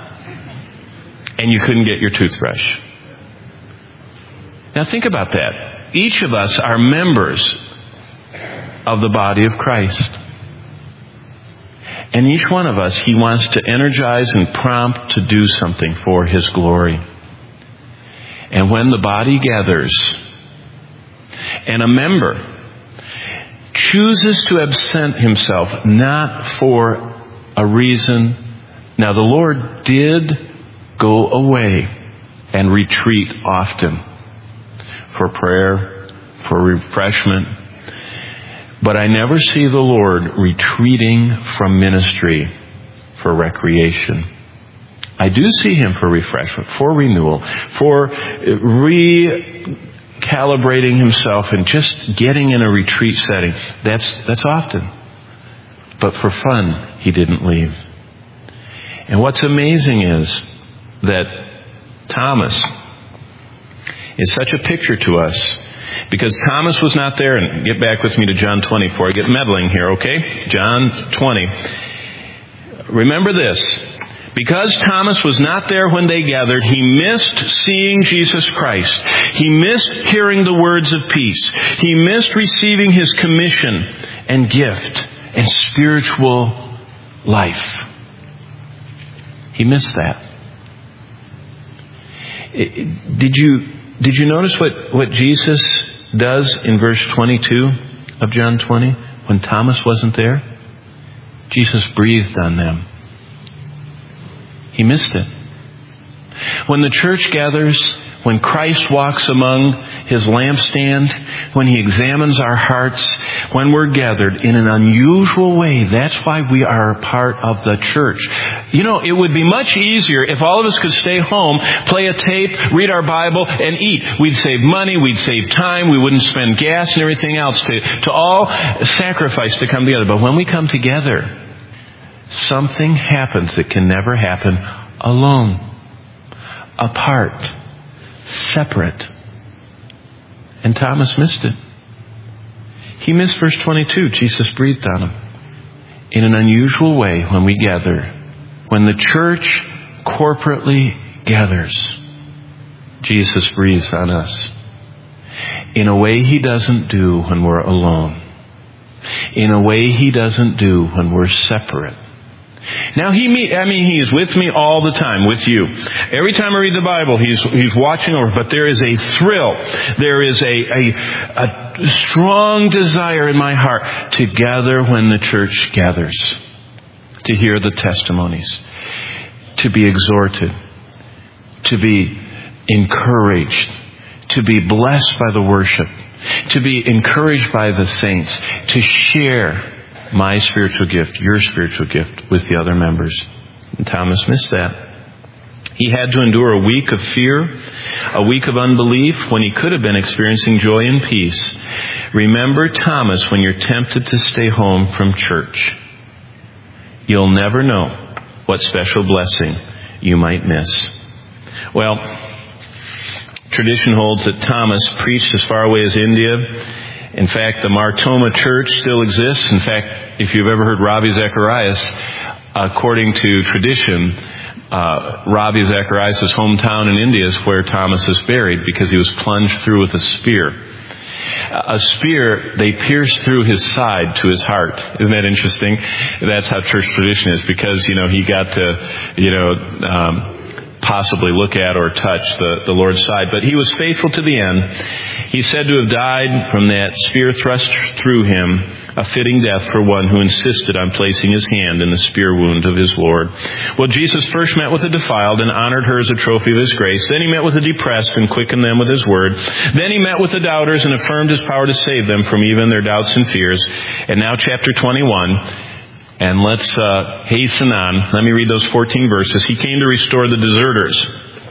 and you couldn't get your toothbrush? Now think about that. Each of us are members of the body of Christ. And each one of us, He wants to energize and prompt to do something for His glory. And when the body gathers and a member chooses to absent himself, not for a reason. Now the Lord did go away and retreat often for prayer, for refreshment. But I never see the Lord retreating from ministry for recreation. I do see Him for refreshment, for renewal, for recalibrating Himself and just getting in a retreat setting. That's, that's often. But for fun, He didn't leave. And what's amazing is that Thomas is such a picture to us. Because Thomas was not there, and get back with me to John twenty before I get meddling here, okay? John twenty. Remember this. Because Thomas was not there when they gathered, he missed seeing Jesus Christ. He missed hearing the words of peace. He missed receiving His commission and gift and spiritual life. He missed that. Did you... Did you notice what, what Jesus does in verse twenty-two of John twenty? When Thomas wasn't there, Jesus breathed on them. He missed it. When the church gathers, when Christ walks among His lampstand, when He examines our hearts, when we're gathered in an unusual way, that's why we are a part of the church. You know, it would be much easier if all of us could stay home, play a tape, read our Bible, and eat. We'd save money, we'd save time, we wouldn't spend gas and everything else to, to all sacrifice to come together. But when we come together, something happens that can never happen alone, apart, separate. And Thomas missed it. He missed verse twenty-two. Jesus breathed on him. In an unusual way, when we gather, when the church corporately gathers, Jesus breathes on us in a way He doesn't do when we're alone. in a way He doesn't do when we're separate. Now, he, me, I mean, He is with me all the time, with you. Every time I read the Bible, He's He's watching over. But there is a thrill. There is a, a, a strong desire in my heart to gather when the church gathers, to hear the testimonies, to be exhorted, to be encouraged, to be blessed by the worship, to be encouraged by the saints, to share my spiritual gift, your spiritual gift, with the other members. And Thomas missed that. He had to endure a week of fear, a week of unbelief, when he could have been experiencing joy and peace. Remember Thomas when you're tempted to stay home from church. You'll never know what special blessing you might miss. Well, tradition holds that Thomas preached as far away as India. In fact, the Mar Thoma Church still exists. In fact, if you've ever heard Ravi Zacharias, according to tradition, uh, Ravi Zacharias' hometown in India is where Thomas is buried, because he was plunged through with a spear. A spear, they pierced through his side to his heart. Isn't that interesting? That's how church tradition is, because, you know, he got to, you know, um, possibly look at or touch the, the Lord's side. But he was faithful to the end. He's said to have died from that spear thrust through him, a fitting death for one who insisted on placing his hand in the spear wound of his Lord. Well, Jesus first met with the defiled and honored her as a trophy of His grace. Then He met with the depressed and quickened them with His word. Then He met with the doubters and affirmed His power to save them from even their doubts and fears. And now chapter twenty-one. And let's uh, hasten on. Let me read those fourteen verses. He came to restore the deserters.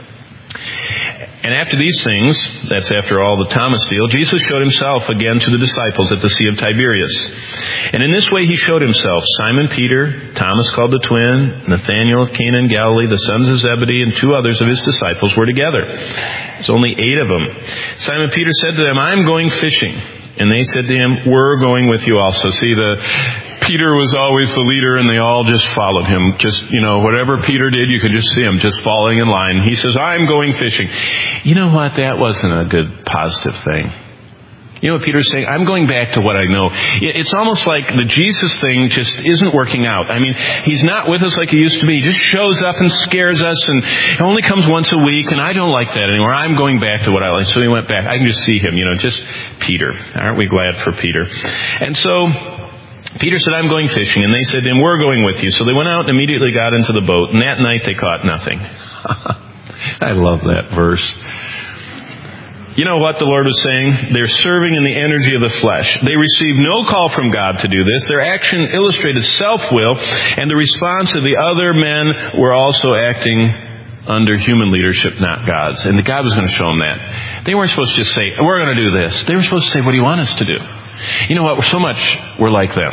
And after these things, that's after all the Thomas deal, Jesus showed Himself again to the disciples at the Sea of Tiberias. And in this way He showed Himself. Simon Peter, Thomas called the twin, Nathanael of Cana in Galilee, the sons of Zebedee, and two others of His disciples were together. There's only eight of them. Simon Peter said to them, "I am going fishing." And they said to him, "We're going with you also." See, the Peter was always the leader, and they all just followed him. Just, you know, whatever Peter did, you could just see him just falling in line. He says, "I'm going fishing." You know what? That wasn't a good, positive thing. You know what Peter's saying? I'm going back to what I know. It's almost like the Jesus thing just isn't working out. I mean, He's not with us like He used to be. He just shows up and scares us, and He only comes once a week, and I don't like that anymore. I'm going back to what I like. So He went back. I can just see him, you know, just Peter. Aren't we glad for Peter? And so Peter said, "I'm going fishing." And they said to him, "We're going with you." So they went out and immediately got into the boat, and that night they caught nothing. I love that verse. You know what the Lord was saying? They're serving in the energy of the flesh. They received no call from God to do this. Their action illustrated self-will, and the response of the other men were also acting under human leadership, not God's. And God was going to show them that. They weren't supposed to just say, "We're going to do this." They were supposed to say, "What do you want us to do?" You know what? So much we're like them.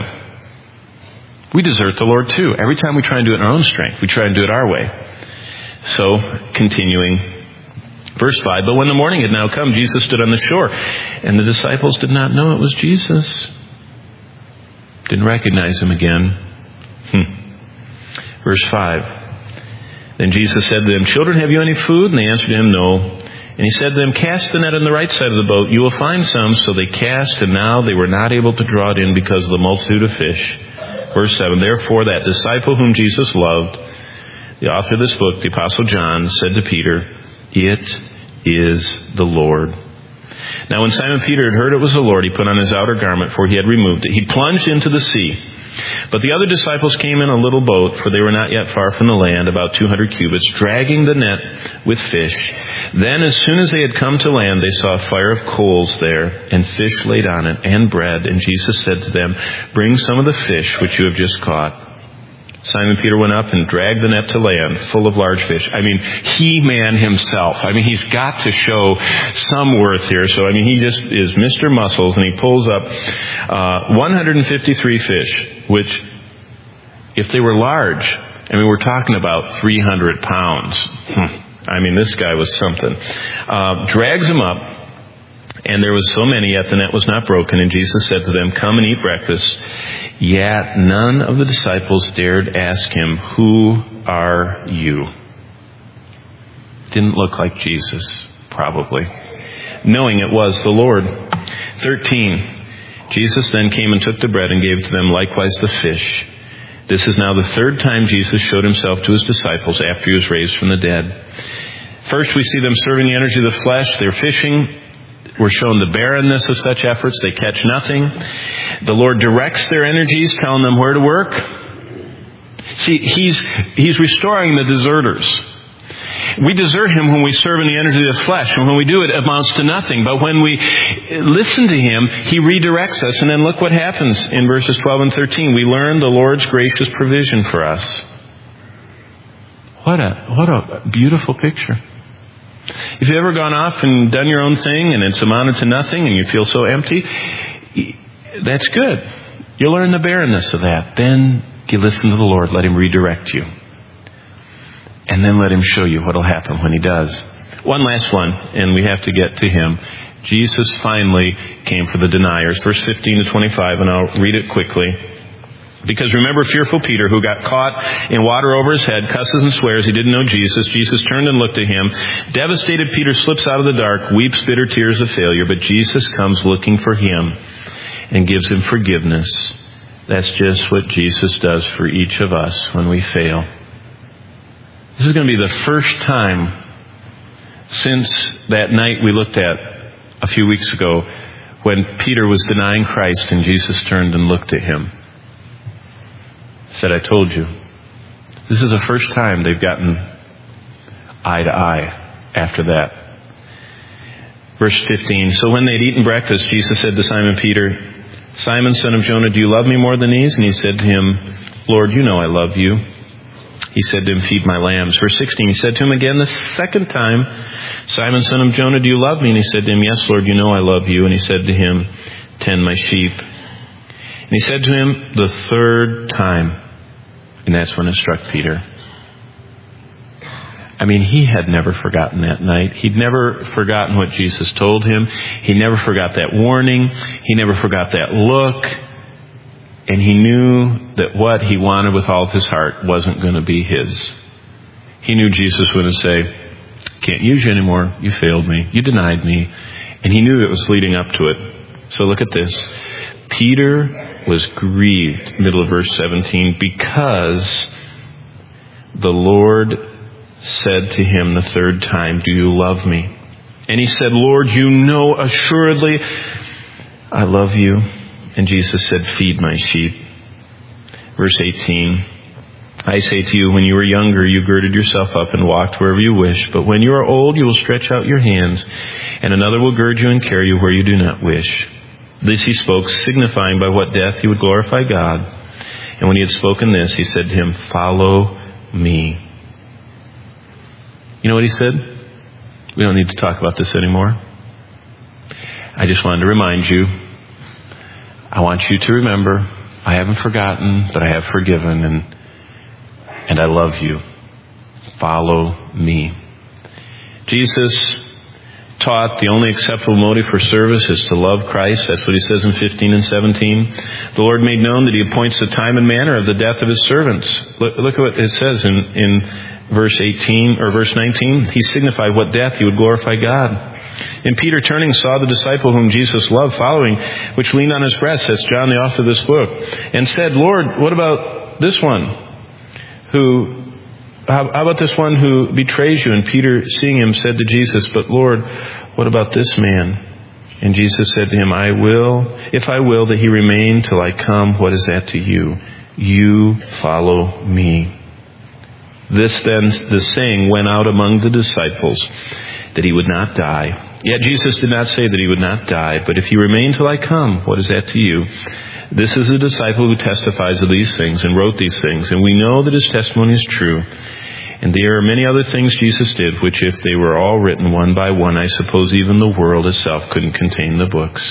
We desert the Lord too. Every time we try and do it in our own strength, we try and do it our way. So, continuing. Verse five, "But when the morning had now come, Jesus stood on the shore, and the disciples did not know it was Jesus." Didn't recognize Him again. Hmm. Verse five, "Then Jesus said to them, 'Children, have you any food?' And they answered Him, 'No.' And He said to them, 'Cast the net on the right side of the boat. You will find some.' So they cast, and now they were not able to draw it in because of the multitude of fish." Verse seven, "Therefore that disciple whom Jesus loved, the author of this book, the Apostle John, said to Peter, 'It is the Lord.' Now when Simon Peter had heard it was the Lord, he put on his outer garment, for he had removed it. He plunged into the sea. But the other disciples came in a little boat, for they were not yet far from the land, about two hundred cubits, dragging the net with fish. Then as soon as they had come to land, they saw a fire of coals there, and fish laid on it, and bread. And Jesus said to them, 'Bring some of the fish which you have just caught.' Simon Peter went up and dragged the net to land, full of large fish." I mean, He-Man himself. I mean, he's got to show some worth here. So, I mean, he just is Mister Muscles, and he pulls up uh, one hundred fifty-three fish, which, if they were large, I mean, we're talking about three hundred pounds. Hmm. I mean, this guy was something. Uh, drags them up, and there was so many, yet the net was not broken. And Jesus said to them, "Come and eat breakfast." Yet none of the disciples dared ask Him, "Who are you?" Didn't look like Jesus, probably, knowing it was the Lord. thirteen. Jesus then came and took the bread and gave to them likewise the fish. This is now the third time Jesus showed himself to his disciples after he was raised from the dead. First, we see them serving the energy of the flesh. They're fishing. We're shown the barrenness of such efforts. They catch nothing. The Lord directs their energies, telling them where to work. See, He's, he's restoring the deserters. We desert Him when we serve in the energy of the flesh, and when we do it, it amounts to nothing. But when we listen to Him, He redirects us. And then look what happens in verses twelve and thirteen. We learn the Lord's gracious provision for us. What a, what a beautiful picture. If you've ever gone off and done your own thing and it's amounted to nothing and you feel so empty, that's good. You learn the barrenness of that. Then you listen to the Lord. Let Him redirect you. And then let Him show you what will happen when He does. One last one, and we have to get to Him. Jesus finally came for the deniers. Verse fifteen to twenty-five, and I'll read it quickly. Because remember fearful Peter, who got caught in water over his head, cusses and swears he didn't know Jesus. Jesus turned and looked at him. Devastated Peter slips out of the dark, weeps bitter tears of failure. But Jesus comes looking for him and gives him forgiveness. That's just what Jesus does for each of us when we fail. This is going to be the first time since that night we looked at a few weeks ago when Peter was denying Christ and Jesus turned and looked at him. Said, I told you. This is the first time they've gotten eye to eye after that. Verse fifteen, so when they'd eaten breakfast, Jesus said to Simon Peter, Simon, son of Jonah, do you love me more than these? And he said to him, Lord, you know I love you. He said to him, feed my lambs. Verse sixteen, he said to him again the second time, Simon, son of Jonah, do you love me? And he said to him, yes, Lord, you know I love you. And he said to him, tend my sheep. And he said to him the third time, and that's when it struck Peter. I mean, he had never forgotten that night. He'd never forgotten what Jesus told him. He never forgot that warning. He never forgot that look. And he knew that what he wanted with all of his heart wasn't going to be his. He knew Jesus would say, can't use you anymore. You failed me. You denied me. And he knew it was leading up to it. So look at this. Peter was grieved, middle of verse seventeen, because the Lord said to him the third time, do you love me? And he said, Lord, you know assuredly I love you. And Jesus said, feed my sheep. Verse eighteen, I say to you, when you were younger, you girded yourself up and walked wherever you wished. But when you are old, you will stretch out your hands, and another will gird you and carry you where you do not wish. This he spoke, signifying by what death he would glorify God. And when he had spoken this, he said to him, follow me. You know what he said? We don't need to talk about this anymore. I just wanted to remind you, I want you to remember, I haven't forgotten, but I have forgiven, and and I love you. Follow me. Jesus taught the only acceptable motive for service is to love Christ. That's what he says in fifteen and seventeen. The Lord made known that he appoints the time and manner of the death of his servants. Look, look at what it says in, in verse eighteen or verse nineteen. He signified what death he would glorify God. And Peter, turning, saw the disciple whom Jesus loved following, which leaned on his breast, says John, the author of this book, and said, Lord, what about this one who... How about this one who betrays you? And Peter, seeing him, said to Jesus, but Lord, what about this man? And Jesus said to him, I will, if I will, that he remain till I come, what is that to you? You follow me. This then, the saying went out among the disciples, that he would not die. Yet Jesus did not say that he would not die, but if he remain till I come, what is that to you? This is a disciple who testifies of these things and wrote these things, and we know that his testimony is true. And there are many other things Jesus did, which if they were all written one by one, I suppose even the world itself couldn't contain the books.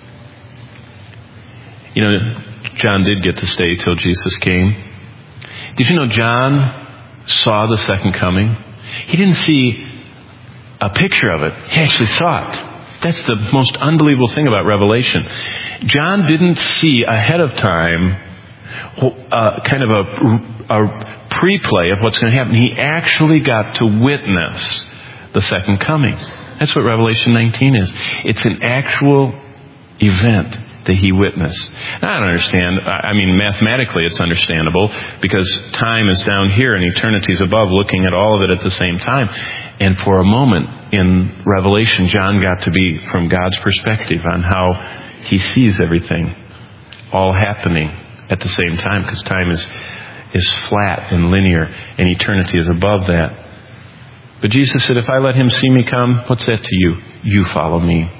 You know, John did get to stay till Jesus came. Did you know John saw the second coming? He didn't see a picture of it. He actually saw it. That's the most unbelievable thing about Revelation. John didn't see ahead of time uh, kind of a, a pre-play of what's going to happen. He actually got to witness the second coming. That's what Revelation nineteen is. It's an actual event that he witnessed. Now, I don't understand. I mean, mathematically it's understandable because time is down here and eternity is above, looking at all of it at the same time. And for a moment in Revelation, John got to be from God's perspective on how he sees everything all happening at the same time, because time is is flat and linear and eternity is above that. But Jesus said, if I let him see me come, what's that to you? You follow me.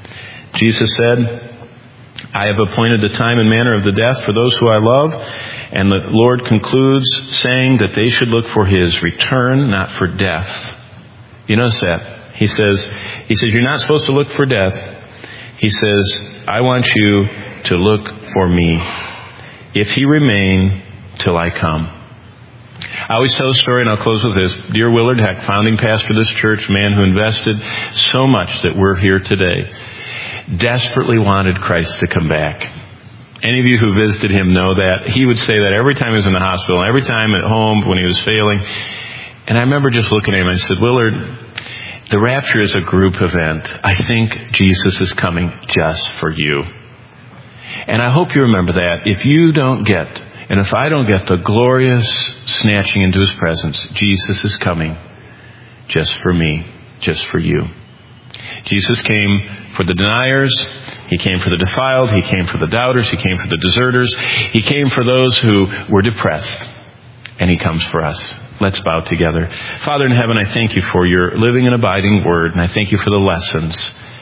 Jesus said, I have appointed the time and manner of the death for those who I love. And the Lord concludes saying that they should look for his return, not for death. You notice that? He says, he says, you're not supposed to look for death. He says, I want you to look for me. If he remain till I come. I always tell a story, and I'll close with this. Dear Willard Heck, founding pastor of this church, man who invested so much that we're here today, desperately wanted Christ to come back. Any of you who visited him know that. He would say that every time he was in the hospital, every time at home when he was failing. And I remember just looking at him, I said, Willard, the rapture is a group event. I think Jesus is coming just for you. And I hope you remember that. If you don't get And if I don't get the glorious snatching into his presence, Jesus is coming just for me, just for you. Jesus came for the deniers. He came for the defiled. He came for the doubters. He came for the deserters. He came for those who were depressed. And he comes for us. Let's bow together. Father in heaven, I thank you for your living and abiding word. And I thank you for the lessons,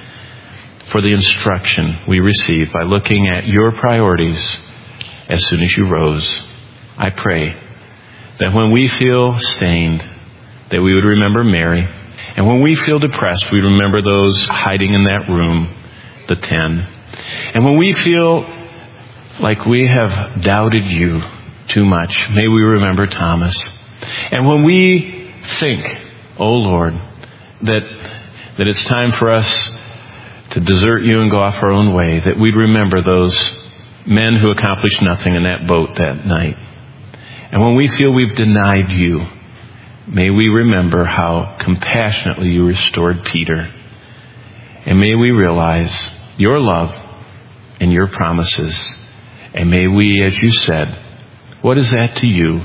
for the instruction we receive by looking at your priorities as soon as you rose. I pray that when we feel stained, that we would remember Mary. And when we feel depressed, we remember those hiding in that room, the ten. And when we feel like we have doubted you too much, may we remember Thomas. And when we think, oh Lord, that, that it's time for us to desert you and go off our own way, that we'd remember those men who accomplished nothing in that boat that night. And when we feel we've denied you, may we remember how compassionately you restored Peter. And may we realize your love and your promises. And may we, as you said, what is that to you?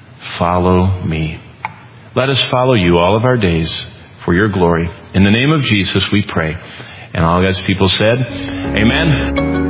Follow me. Let us follow you all of our days for your glory. In the name of Jesus we pray. And all God's people said, amen.